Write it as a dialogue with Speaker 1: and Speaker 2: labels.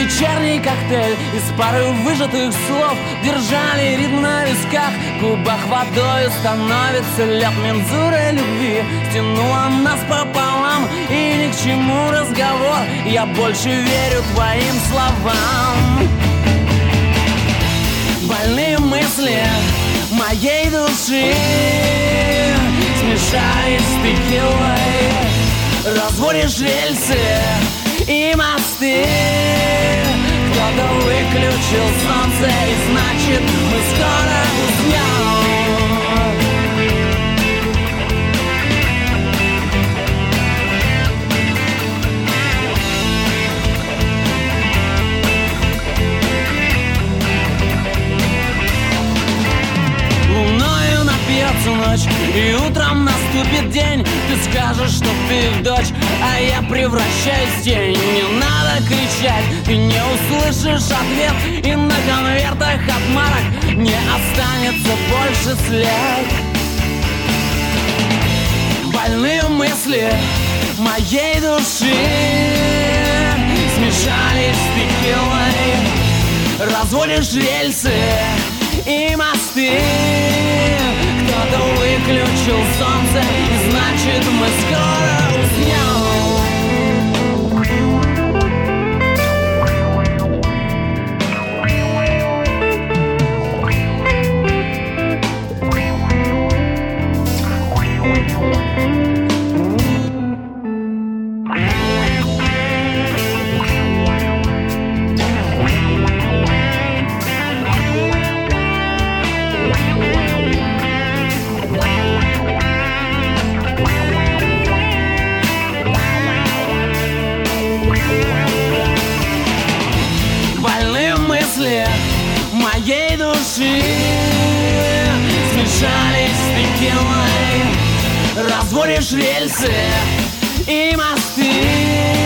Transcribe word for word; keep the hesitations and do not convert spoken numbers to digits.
Speaker 1: вечерний коктейль из пары выжатых слов держали ритм на висках, в губах водою становится лед. Мензура любви стянула нас пополам, и ни к чему разговор, я больше верю твоим словам. Больные мысли моей души смешались с текилой, разводишь рельсы и мосты. Кто-то выключил солнце, и значит мы скоро уснем. Луною напьется ночь, и утром наступит день. Ты скажешь, что ты дочь, а я превращаюсь в тень. Не надо кричать, ты не услышишь ответ, и на конвертах от марок не останется больше след. Больные мысли моей души смешались с текилой, разводишь рельсы и мосты. Кто-то выключил солнце, и значит мы скоро уснем. Моей души смешались с текилой, разводишь рельсы и мосты.